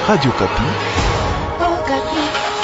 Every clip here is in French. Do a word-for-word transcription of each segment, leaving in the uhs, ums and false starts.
Radio Kapi. Oh, Kapi.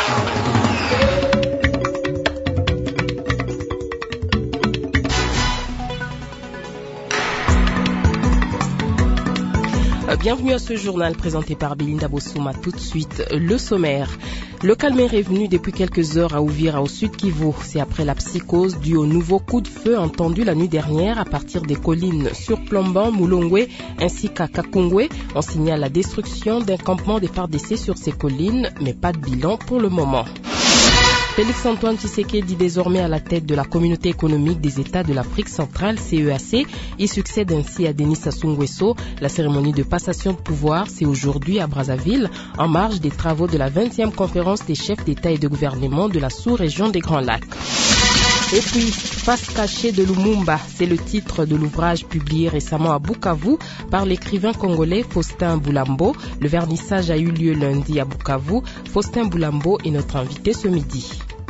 Bienvenue à ce journal présenté par Belinda Bossouma. Tout de suite, le sommaire. Le calme est revenu depuis quelques heures à Uvira, au sud Kivu. C'est après la psychose due au nouveau coup de feu entendu la nuit dernière à partir des collines surplombant Mulongwe ainsi qu'à Kakungwe. On signale la destruction d'un campement des F A R D C sur ces collines, mais pas de bilan pour le moment. Félix-Antoine Tshisekedi dit désormais à la tête de la communauté économique des États de l'Afrique centrale, C E A C. Il succède ainsi à Denis Sassou Nguesso. La cérémonie de passation de pouvoir, c'est aujourd'hui à Brazzaville, en marge des travaux de la vingtième conférence des chefs d'État et de gouvernement de la sous-région des Grands Lacs. Et puis, Face cachée de Lumumba, c'est le titre de l'ouvrage publié récemment à Bukavu par l'écrivain congolais Faustin Boulambo. Le vernissage a eu lieu lundi à Bukavu. Faustin Boulambo est notre invité ce midi.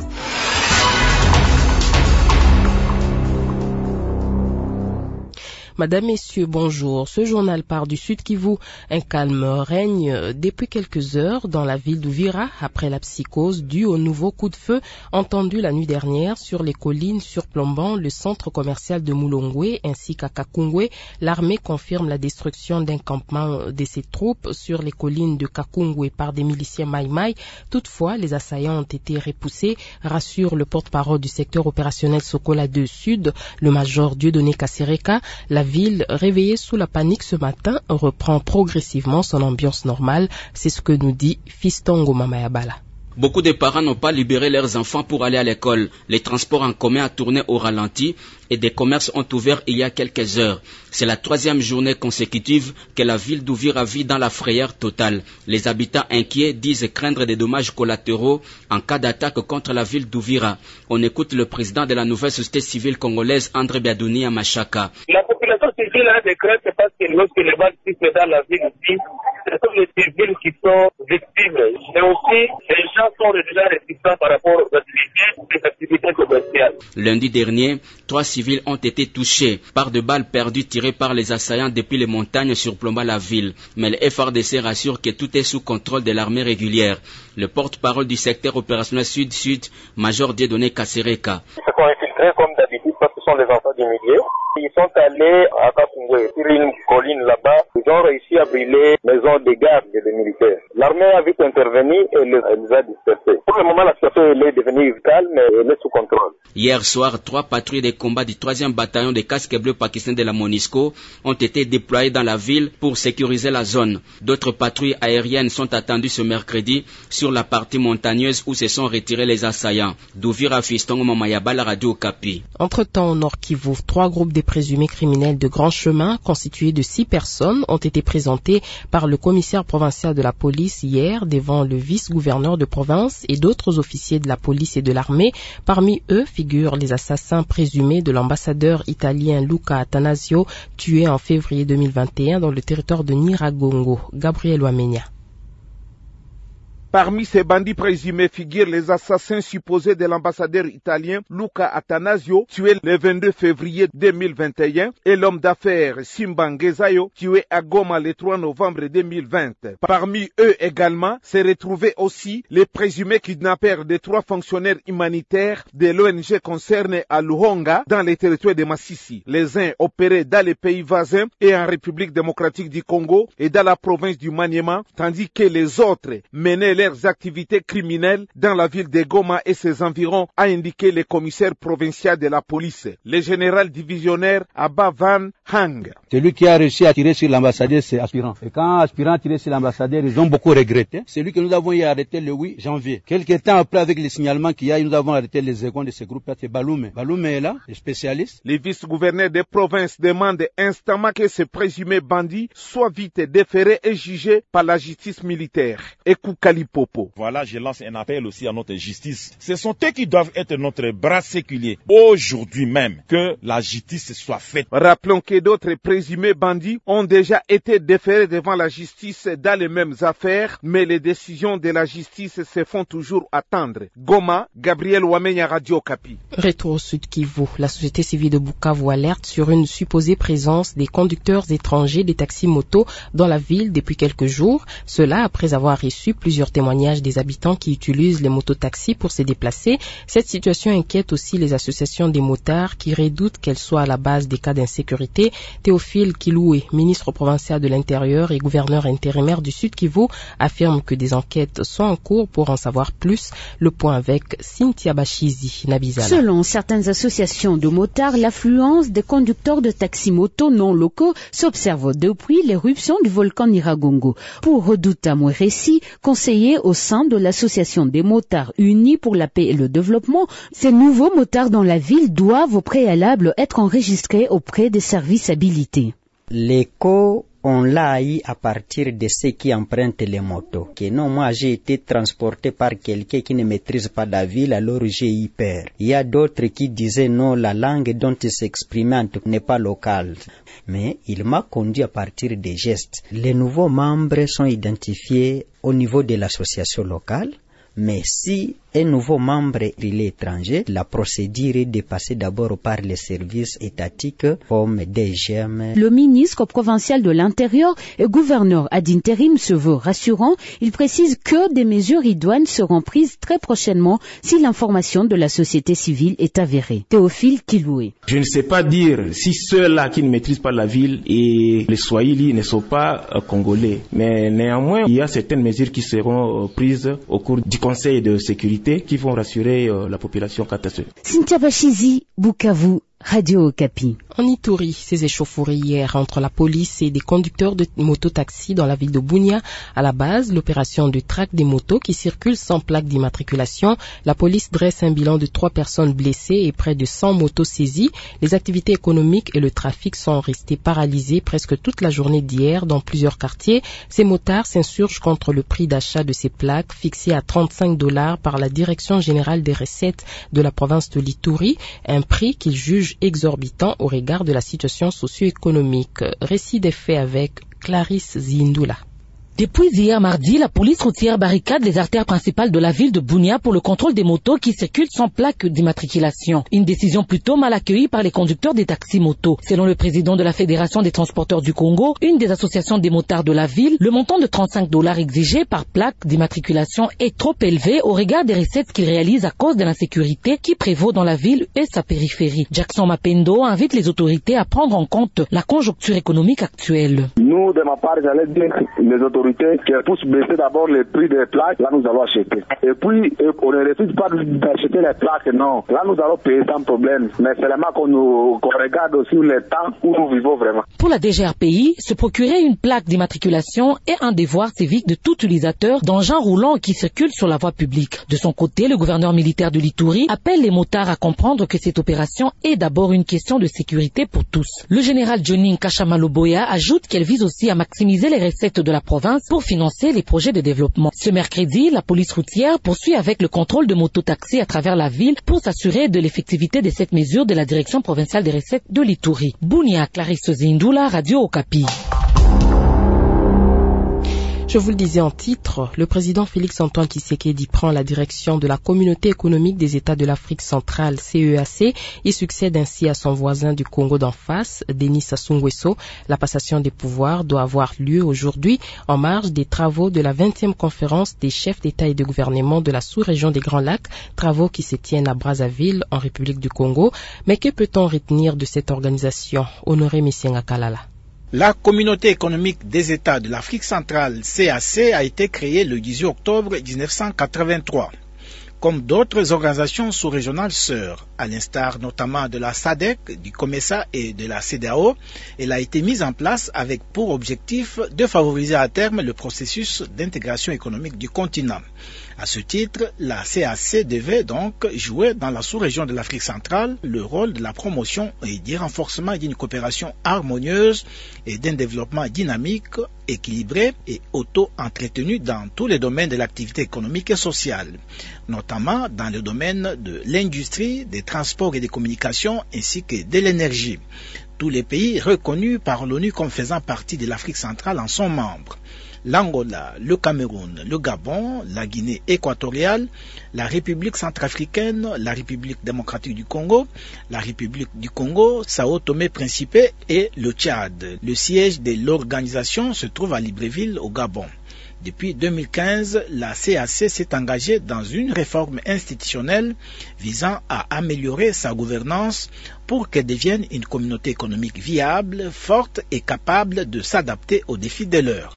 Madame, Messieurs, bonjour. Ce journal part du Sud Kivu. Un calme règne depuis quelques heures dans la ville d'Uvira après la psychose due au nouveau coup de feu entendu la nuit dernière sur les collines surplombant le centre commercial de Mulongwe ainsi qu'à Kakungwe. L'armée confirme la destruction d'un campement de ses troupes sur les collines de Kakungwe par des miliciens Maïmaï. Toutefois, les assaillants ont été repoussés, rassure le porte-parole du secteur opérationnel Sokola deux Sud, le major Dieudonné Kassereka. La ville, réveillée sous la panique ce matin, reprend progressivement son ambiance normale. C'est ce que nous dit Fiston Mamayabala. Beaucoup de parents n'ont pas libéré leurs enfants pour aller à l'école. Les transports en commun ont tourné au ralenti et des commerces ont ouvert il y a quelques heures. C'est la troisième journée consécutive que la ville d'Uvira vit dans la frayeur totale. Les habitants inquiets disent craindre des dommages collatéraux en cas d'attaque contre la ville d'Uvira. On écoute le président de la nouvelle société civile congolaise, André Biadouni à Machaka. La population civile a des craintes parce que lorsque les balles sifflent dans la ville ici, ce sont les civils qui sont victimes. Mais aussi, les gens sont déjà réticents par rapport aux activités, aux activités commerciales. Lundi dernier, trois civils ont été touchés par de balles perdues tirées par les assaillants depuis les montagnes surplombant la ville. Mais le F A R D C rassure que tout est sous contrôle de l'armée régulière. Le porte-parole du secteur opérationnel Sud-Sud, Major Dieudonné Kassereka. Ils se sont infiltrés comme d'habitude parce que ce sont les enfants du milieu. Ils sont allés à Kakungwe, sur une colline là-bas. Ils ont réussi à brûler maison de garde des militaires. L'armée a vite intervenu et les, les a dispersés. Pour le moment, la situation elle est devenue calme et elle est sous contrôle. Hier soir, trois patrouilles de combat du troisième bataillon des casques bleus pakistanais de la MONUSCO ont été déployées dans la ville pour sécuriser la zone. D'autres patrouilles aériennes sont attendues ce mercredi sur la partie montagneuse où se sont retirés les assaillants. D'Uvira Fiston Mamayaba, la radio Kapi. Entre-temps, au Nord Kivu, trois groupes de présumés criminels de grand chemin, constitués de six personnes, ont été présentés par le commissaire provincial de la police hier devant le vice-gouverneur de province et d'autres officiers de la police et de l'armée. Parmi eux figurent les assassins présumés de l'ambassadeur italien Luca Attanasio, tué en février deux mille vingt et un dans le territoire de Nyiragongo. Gabriel Wamenya. Parmi ces bandits présumés figurent les assassins supposés de l'ambassadeur italien Luca Attanasio, tué le vingt-deux février deux mille vingt et un, et l'homme d'affaires Simba Ngezayo, tué à Goma le trois novembre deux mille vingt. Parmi eux également se retrouvaient aussi les présumés kidnappeurs des trois fonctionnaires humanitaires de l'O N G concernée à Luhonga, dans les territoires de Massissi. Les uns opéraient dans les pays voisins et en République démocratique du Congo et dans la province du Maniema, tandis que les autres menaient leurs activités criminelles dans la ville de Goma et ses environs, a indiqué le commissaire provincial de la police, le général divisionnaire Abba Van Hang. Celui qui a réussi à tirer sur l'ambassadeur, c'est Aspirant. Et quand Aspirant a tiré sur l'ambassadeur, ils ont beaucoup regretté. C'est lui que nous avons arrêté le huit janvier. Quelques temps après, avec les signalements qu'il y a, nous avons arrêté les secondes de ce groupe-là, c'est Baloume. Baloume est là, le spécialiste. Les vice-gouverneurs des provinces demandent instamment que ces présumés bandits soient vite déférés et jugés par la justice militaire. Ekou Kalip Popo. Voilà, je lance un appel aussi à notre justice. Ce sont eux qui doivent être notre bras séculier. Aujourd'hui même, que la justice soit faite. Rappelons que d'autres présumés bandits ont déjà été déférés devant la justice dans les mêmes affaires, mais les décisions de la justice se font toujours attendre. Goma, Gabriel Wamenya, Radio Okapi. Retour au Sud Kivu. La société civile de Bukavu alerte sur une supposée présence des conducteurs étrangers des taxis-motos dans la ville depuis quelques jours. Cela après avoir reçu plusieurs témoignages des habitants qui utilisent les mototaxis pour se déplacer. Cette situation inquiète aussi les associations des motards qui redoutent qu'elle soit à la base des cas d'insécurité. Théophile Kiloué, ministre provincial de l'Intérieur et gouverneur intérimaire du Sud Kivu, affirme que des enquêtes sont en cours pour en savoir plus. Le point avec Cynthia Bachizi Nabizala. Selon certaines associations de motards, l'affluence des conducteurs de taxi-moto non locaux s'observe depuis l'éruption du volcan Nyiragongo. Pour Redouta Mouressi, conseiller au sein de l'association des motards unis pour la paix et le développement, ces nouveaux motards dans la ville doivent au préalable être enregistrés auprès des services habilités. L'écho, on l'a eu à partir de ceux qui empruntent les motos. Que non, moi j'ai été transporté par quelqu'un qui ne maîtrise pas la ville, alors j'ai eu peur. Il y a d'autres qui disaient non, la langue dont il s'exprimait n'est pas locale. Mais il m'a conduit à partir des gestes. Les nouveaux membres sont identifiés au niveau de l'association locale. Mais si un nouveau membre il est étranger, la procédure est de passer d'abord par les services étatiques comme D G M. Le ministre provincial de l'Intérieur et gouverneur ad intérim se veut rassurant. Il précise que des mesures idoines seront prises très prochainement si l'information de la société civile est avérée. Théophile Kiloué. Je ne sais pas dire si ceux-là qui ne maîtrisent pas la ville et les Swahili ne sont pas euh, congolais. Mais néanmoins, il y a certaines mesures qui seront euh, prises au cours du Conseil de sécurité qui vont rassurer euh, la population quant à ce. Cynthia Bachizi, Bukavu, Radio Okapi. En Ituri, ces échauffourées hier entre la police et des conducteurs de mototaxis dans la ville de Bunia. À la base, l'opération de traque des motos qui circulent sans plaque d'immatriculation. La police dresse un bilan de trois personnes blessées et près de cent motos saisies. Les activités économiques et le trafic sont restés paralysés presque toute la journée d'hier dans plusieurs quartiers. Ces motards s'insurgent contre le prix d'achat de ces plaques fixé à trente-cinq dollars par la Direction générale des recettes de la province de l'Ituri, un prix qu'ils jugent exorbitant au regard de la situation socio-économique. Récit des faits avec Clarisse Zindula. Depuis hier mardi, la police routière barricade les artères principales de la ville de Bunia pour le contrôle des motos qui circulent sans plaque d'immatriculation. Une décision plutôt mal accueillie par les conducteurs des taxis-motos. Selon le président de la Fédération des transporteurs du Congo, une des associations des motards de la ville, le montant de trente-cinq dollars exigé par plaque d'immatriculation est trop élevé au regard des recettes qu'ils réalisent à cause de l'insécurité qui prévaut dans la ville et sa périphérie. Jackson Mapendo invite les autorités à prendre en compte la conjoncture économique actuelle. Nous, de ma part, j'allais dire les autorités qui poussent baisser d'abord les prix des plaques, là nous allons acheter. Et puis, on ne refuse pas d'acheter les plaques, non. Là nous allons payer sans problème. Mais seulement qu'on nous qu'on regarde aussi le temps où nous vivons vraiment. Pour la D G R P I, se procurer une plaque d'immatriculation est un devoir civique de tout utilisateur d'engins roulants qui circulent sur la voie publique. De son côté, le gouverneur militaire de l'Ituri appelle les motards à comprendre que cette opération est d'abord une question de sécurité pour tous. Le général Johnny Nkashamaloboya ajoute qu'elle vise aussi à maximiser les recettes de la province pour financer les projets de développement. Ce mercredi, la police routière poursuit avec le contrôle de mototaxis à travers la ville pour s'assurer de l'effectivité de cette mesure de la direction provinciale des recettes de l'Ituri. Bunia, Clarisse Zindula, Radio Okapi. Je vous le disais en titre, le président Félix-Antoine Tshisekedi prend la direction de la Communauté économique des États de l'Afrique centrale, C E A C. Il succède ainsi à son voisin du Congo d'en face, Denis Sassou Nguesso. La passation des pouvoirs doit avoir lieu aujourd'hui en marge des travaux de la vingtième conférence des chefs d'État et de gouvernement de la sous-région des Grands Lacs, travaux qui se tiennent à Brazzaville, en République du Congo. Mais que peut-on retenir de cette organisation? Honoré Missenga Kalala. La Communauté économique des États de l'Afrique centrale, C A C, a été créée le dix-huit octobre mille neuf cent quatre-vingt-trois. Comme d'autres organisations sous-régionales sœurs, à l'instar notamment de la S A D C, du COMESA et de la CEDEAO, elle a été mise en place avec pour objectif de favoriser à terme le processus d'intégration économique du continent. À ce titre, la C A C devait donc jouer dans la sous-région de l'Afrique centrale le rôle de la promotion et du renforcement d'une coopération harmonieuse et d'un développement dynamique, équilibré et auto-entretenu dans tous les domaines de l'activité économique et sociale, notamment dans le domaine de l'industrie, des transports et des communications ainsi que de l'énergie. Tous les pays reconnus par l'ONU comme faisant partie de l'Afrique centrale en sont membres. L'Angola, le Cameroun, le Gabon, la Guinée équatoriale, la République centrafricaine, la République démocratique du Congo, la République du Congo, Sao Tomé-Principe et le Tchad. Le siège de l'organisation se trouve à Libreville, au Gabon. Depuis deux mille quinze, la C A C s'est engagée dans une réforme institutionnelle visant à améliorer sa gouvernance pour qu'elle devienne une communauté économique viable, forte et capable de s'adapter aux défis de l'heure.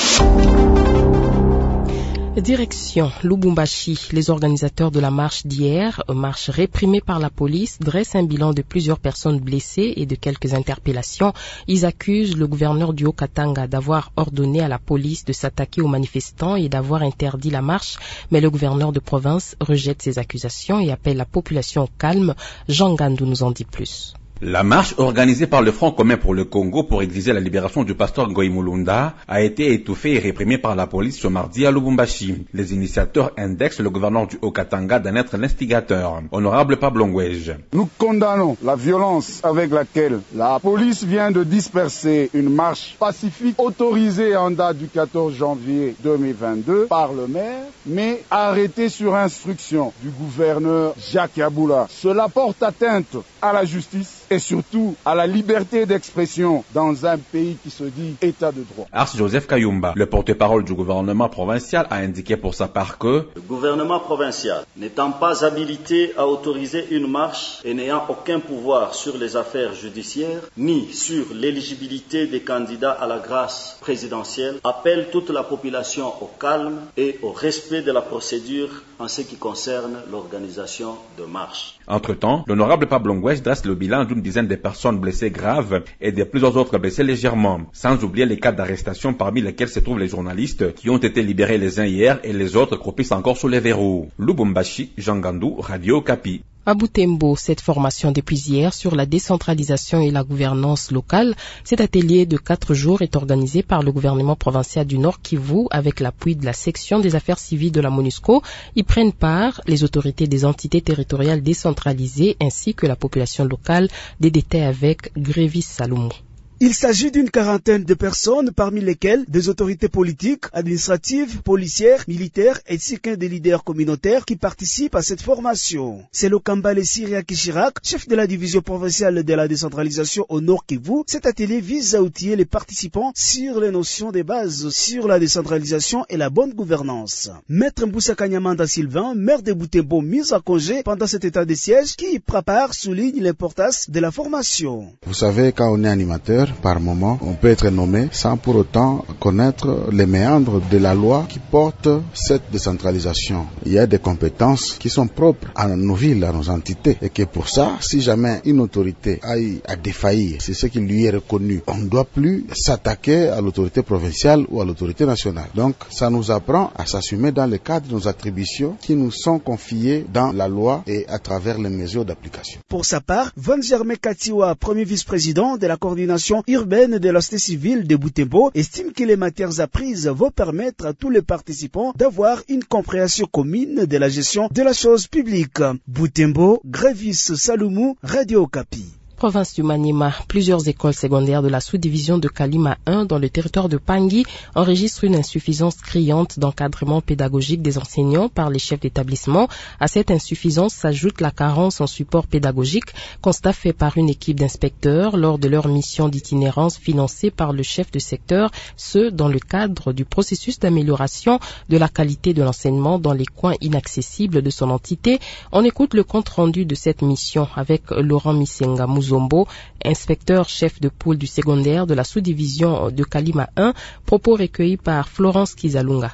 Direction Lubumbashi, les organisateurs de la marche d'hier, marche réprimée par la police, dressent un bilan de plusieurs personnes blessées et de quelques interpellations. Ils accusent le gouverneur du Haut-Katanga d'avoir ordonné à la police de s'attaquer aux manifestants et d'avoir interdit la marche, mais le gouverneur de province rejette ces accusations et appelle la population au calme. Jean Gandou nous en dit plus. La marche organisée par le Front commun pour le Congo pour exiger la libération du pasteur Ngoï Mulunda a été étouffée et réprimée par la police ce mardi à Lubumbashi. Les initiateurs indexent le gouverneur du Haut-Katanga d'en être l'instigateur. Honorable Pablo Ngwej. Nous condamnons la violence avec laquelle la police vient de disperser une marche pacifique autorisée en date du quatorze janvier deux mille vingt-deux par le maire, mais arrêtée sur instruction du gouverneur Jacques Yaboula. Cela porte atteinte à la justice et surtout à la liberté d'expression dans un pays qui se dit État de droit. Ars Joseph Kayumba, le porte-parole du gouvernement provincial, a indiqué pour sa part que le gouvernement provincial, n'étant pas habilité à autoriser une marche et n'ayant aucun pouvoir sur les affaires judiciaires, ni sur l'éligibilité des candidats à la grâce présidentielle, appelle toute la population au calme et au respect de la procédure en ce qui concerne l'organisation de marches. Entre-temps, l'honorable Pablo Ngwej dresse le bilan d'une dizaine de personnes blessées graves et de plusieurs autres blessées légèrement, sans oublier les cas d'arrestation parmi lesquels se trouvent les journalistes qui ont été libérés les uns hier et les autres croupissent encore sous les verrous. Lubumbashi, Jean Gandou, Radio Okapi. À Butembo, cette formation depuis hier sur la décentralisation et la gouvernance locale, cet atelier de quatre jours est organisé par le gouvernement provincial du Nord Kivu avec l'appui de la section des affaires civiles de la MONUSCO. Y prennent part les autorités des entités territoriales décentralisées ainsi que la population locale. Des détails avec Grévis Salomon. Il s'agit d'une quarantaine de personnes, parmi lesquelles des autorités politiques, administratives, policières, militaires, ainsi qu'un des leaders communautaires qui participent à cette formation. C'est le Kambale Siria Kishirak, chef de la division provinciale de la décentralisation au Nord Kivu. Cet atelier vise à outiller les participants sur les notions des bases, sur la décentralisation et la bonne gouvernance. Maître Mboussa Kanyamanda Sylvain, maire de Butembo, mis à congé pendant cet état de siège, qui prépare, souligne l'importance de la formation. Vous savez, quand on est animateur, par moment, on peut être nommé sans pour autant connaître les méandres de la loi qui porte cette décentralisation. Il y a des compétences qui sont propres à nos villes, à nos entités, et que pour ça, si jamais une autorité aille à défaillir, c'est ce qui lui est reconnu. On ne doit plus s'attaquer à l'autorité provinciale ou à l'autorité nationale. Donc, ça nous apprend à s'assumer dans le cadre de nos attributions qui nous sont confiées dans la loi et à travers les mesures d'application. Pour sa part, Van Germain Katiwa, premier vice-président de la coordination urbaine de la société civile de Butembo, estime que les matières apprises vont permettre à tous les participants d'avoir une compréhension commune de la gestion de la chose publique. Butembo, Grévis Salomou, Radio Okapi. Province du Maniema, plusieurs écoles secondaires de la sous-division de Kalima un dans le territoire de Pangui enregistrent une insuffisance criante d'encadrement pédagogique des enseignants par les chefs d'établissement. À cette insuffisance s'ajoute la carence en support pédagogique, constat fait par une équipe d'inspecteurs lors de leur mission d'itinérance financée par le chef de secteur, ce dans le cadre du processus d'amélioration de la qualité de l'enseignement dans les coins inaccessibles de son entité. On écoute le compte rendu de cette mission avec Laurent Misenga Mouzo, inspecteur chef de pôle du secondaire de la sous-division de Kalima un, propos recueillis par Florence Kizalunga.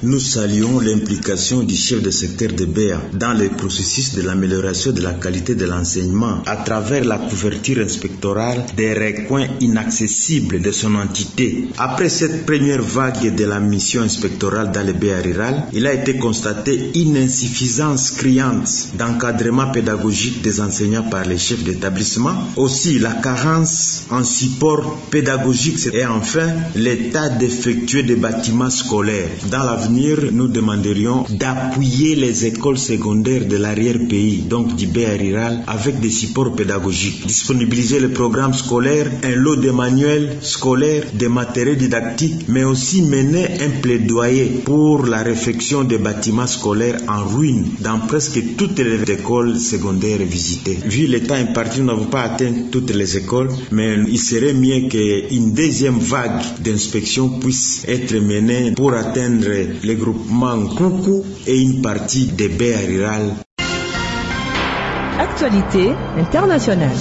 Nous saluons l'implication du chef de secteur de B E A dans le processus de l'amélioration de la qualité de l'enseignement à travers la couverture inspectorale des recoins inaccessibles de son entité. Après cette première vague de la mission inspectorale dans le B E A rural, il a été constaté une insuffisance criante d'encadrement pédagogique des enseignants par les chefs d'établissement, aussi la carence en support pédagogique et enfin l'état défectueux des bâtiments scolaires. Dans l'avenir, nous demanderions d'appuyer les écoles secondaires de l'arrière-pays, donc du B E A rural, avec des supports pédagogiques. Disponibiliser le programme scolaire, un lot de manuels scolaires, des matériels didactiques, mais aussi mener un plaidoyer pour la réfection des bâtiments scolaires en ruine dans presque toutes les écoles secondaires visitées. Vu le temps imparti, nous n'avons pas atteint toutes les écoles, mais il serait mieux qu'une deuxième vague d'inspection puisse être menée pour atteindre les groupements Koukou et une partie des B E A rural. Actualité internationale.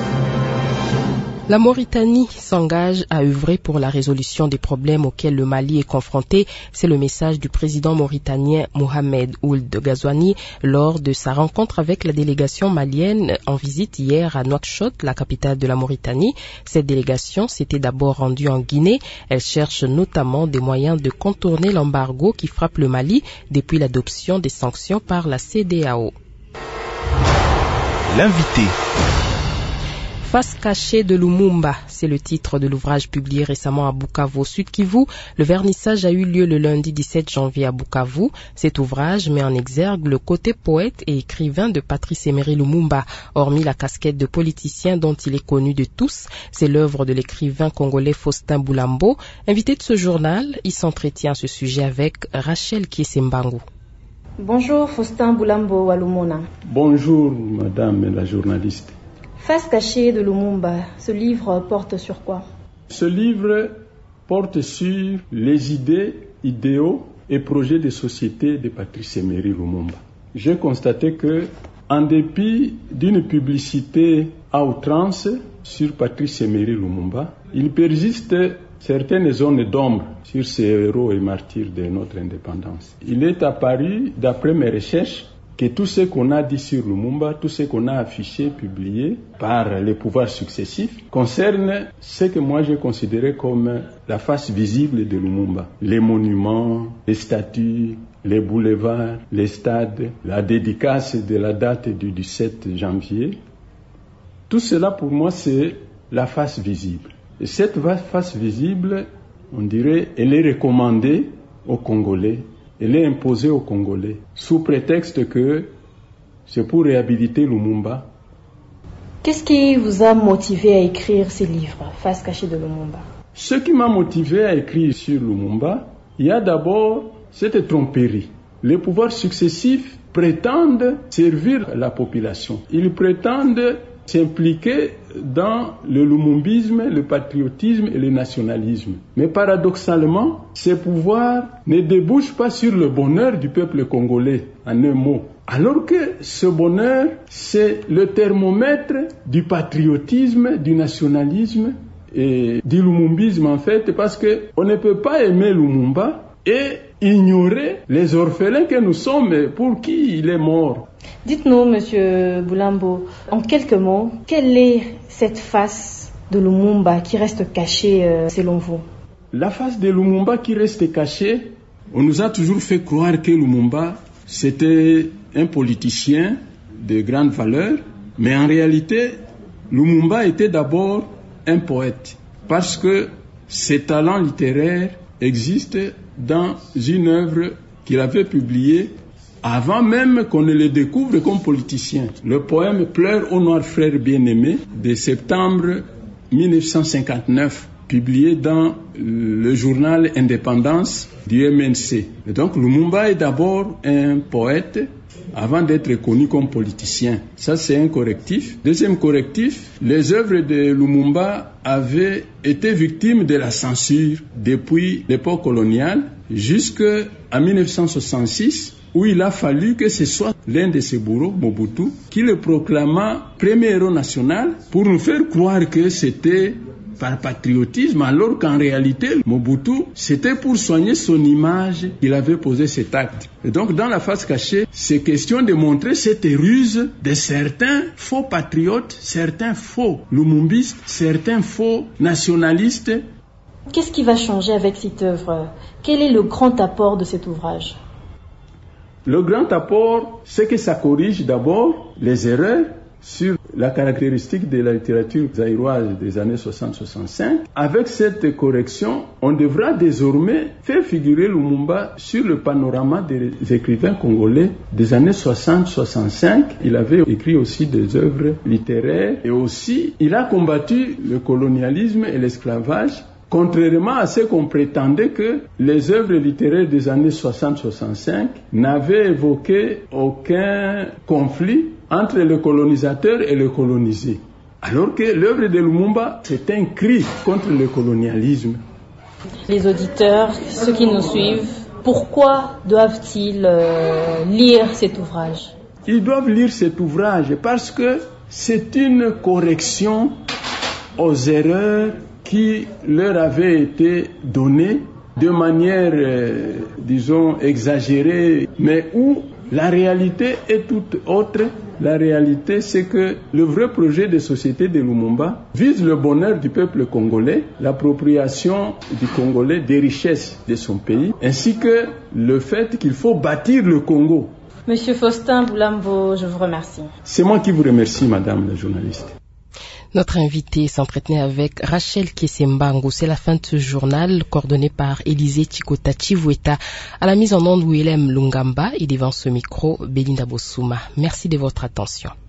La Mauritanie s'engage à œuvrer pour la résolution des problèmes auxquels le Mali est confronté. C'est le message du président mauritanien Mohamed Ould Ghazouani lors de sa rencontre avec la délégation malienne en visite hier à Nouakchott, la capitale de la Mauritanie. Cette délégation s'était d'abord rendue en Guinée. Elle cherche notamment des moyens de contourner l'embargo qui frappe le Mali depuis l'adoption des sanctions par la C E D E A O. L'invité. Face cachée de Lumumba, c'est le titre de l'ouvrage publié récemment à Bukavu, Sud Kivu. Le vernissage a eu lieu le lundi dix-sept janvier à Bukavu. Cet ouvrage met en exergue le côté poète et écrivain de Patrice Emery Lumumba. Hormis la casquette de politicien dont il est connu de tous, c'est l'œuvre de l'écrivain congolais Faustin Boulambo. Invité de ce journal, il s'entretient à ce sujet avec Rachel Kiesembangu. Bonjour Faustin Boulambo Walumona. Bonjour madame la journaliste. Face cachée de Lumumba, ce livre porte sur quoi? Ce livre porte sur les idées, idéaux et projets de société de Patrice Emery Lumumba. J'ai constaté que, en dépit d'une publicité à outrance sur Patrice Emery Lumumba, il persiste certaines zones d'ombre sur ces héros et martyrs de notre indépendance. Il est apparu, d'après mes recherches, que tout ce qu'on a dit sur Lumumba, tout ce qu'on a affiché, publié par les pouvoirs successifs, concerne ce que moi j'ai considéré comme la face visible de Lumumba. Les monuments, les statues, les boulevards, les stades, la dédicace de la date du dix-sept janvier. Tout cela pour moi c'est la face visible. Et cette face visible, on dirait, elle est recommandée aux Congolais. Elle est imposée aux Congolais, sous prétexte que c'est pour réhabiliter Lumumba. Qu'est-ce qui vous a motivé à écrire ces livres, Face cachée de Lumumba? Ce qui m'a motivé à écrire sur Lumumba, il y a d'abord cette tromperie. Les pouvoirs successifs prétendent servir la population. Ils prétendent s'impliquer dans le lumumbisme, le patriotisme et le nationalisme. Mais paradoxalement, ces pouvoirs ne débouchent pas sur le bonheur du peuple congolais, en un mot. Alors que ce bonheur, c'est le thermomètre du patriotisme, du nationalisme et du lumumbisme en fait, parce qu'on ne peut pas aimer Lumumba et ignorer les orphelins que nous sommes pour qui il est mort. Dites-nous, Monsieur Boulambo, en quelques mots, quelle est cette face de Lumumba qui reste cachée euh, selon vous? La face de Lumumba qui reste cachée, on nous a toujours fait croire que Lumumba, c'était un politicien de grande valeur, mais en réalité, Lumumba était d'abord un poète, parce que ses talents littéraires existent dans une œuvre qu'il avait publiée avant même qu'on ne le découvre comme politicien. Le poème « Pleure au noir frère bien-aimé » de septembre mille neuf cent cinquante-neuf, publié dans le journal Indépendance du M N C. Et donc Lumumba est d'abord un poète avant d'être connu comme politicien. Ça, c'est un correctif. Deuxième correctif, les œuvres de Lumumba avaient été victimes de la censure depuis l'époque coloniale jusqu'à mille neuf cent soixante-six, où il a fallu que ce soit l'un de ses bourreaux, Mobutu, qui le proclama premier héros national pour nous faire croire que c'était par patriotisme, alors qu'en réalité, Mobutu, c'était pour soigner son image qu'il avait posé cet acte. Et donc, dans la face cachée, c'est question de montrer cette ruse de certains faux patriotes, certains faux lumumbistes, certains faux nationalistes. Qu'est-ce qui va changer avec cette œuvre? Quel est le grand apport de cet ouvrage? Le grand apport, c'est que ça corrige d'abord les erreurs sur la caractéristique de la littérature zaïroise des années soixante soixante-cinq. Avec cette correction, on devra désormais faire figurer Lumumba sur le panorama des écrivains congolais des années soixante soixante-cinq. Il avait écrit aussi des œuvres littéraires et aussi il a combattu le colonialisme et l'esclavage. Contrairement à ce qu'on prétendait que les œuvres littéraires des années soixante soixante-cinq n'avaient évoqué aucun conflit entre le colonisateur et le colonisé. Alors que l'œuvre de Lumumba, c'est un cri contre le colonialisme. Les auditeurs, ceux qui nous suivent, pourquoi doivent-ils euh, lire cet ouvrage? Ils doivent lire cet ouvrage parce que c'est une correction aux erreurs qui leur avait été donné de manière, euh, disons, exagérée, mais où la réalité est toute autre. La réalité, c'est que le vrai projet de société de Lumumba vise le bonheur du peuple congolais, l'appropriation du Congolais des richesses de son pays, ainsi que le fait qu'il faut bâtir le Congo. Monsieur Faustin Boulambo, je vous remercie. C'est moi qui vous remercie, madame la journaliste. Notre invité s'entretenait avec Rachel Kesembango. C'est la fin de ce journal, coordonné par Élisée Chikota Chivueta. À la mise en onde, Willem Lungamba et devant ce micro, Belinda Bossouma. Merci de votre attention.